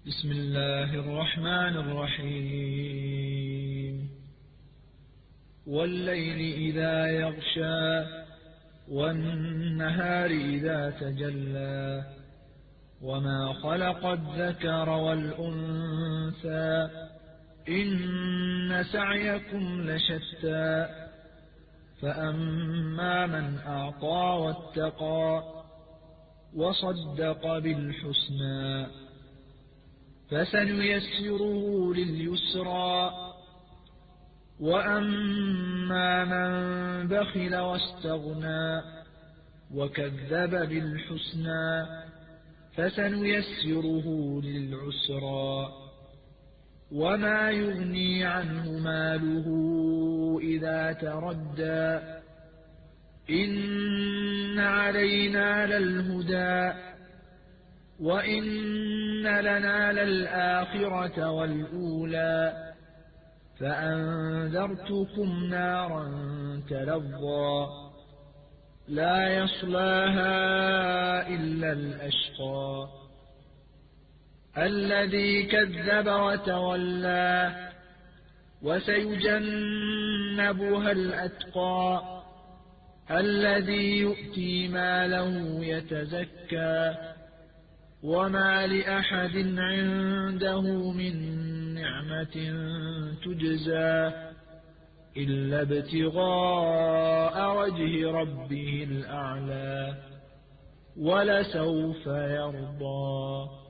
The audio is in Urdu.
بسم الله الرحمن الرحيم والليل إذا يغشى والنهار إذا تجلى وما خلق الذكر والأنثى إن سعيكم لشتى فأما من أعطى واتقى وصدق بالحسنى فسنيسره لليسرى وأما من بخل واستغنى وكذب بالحسنى فسنيسره للعسرى وما يغني عنه ماله إذا تردى إن علينا للهدى وإن لنا للآخرة والأولى فأنذرتكم نارا تلظى لا يصلاها إلا الأشقى الذي كذب وتولى وسيجنبها الأتقى الذي يؤتي ماله يتزكى وما لأحد عنده من نعمة تجزى إلا ابتغاء وجه ربه الأعلى ولسوف يرضى.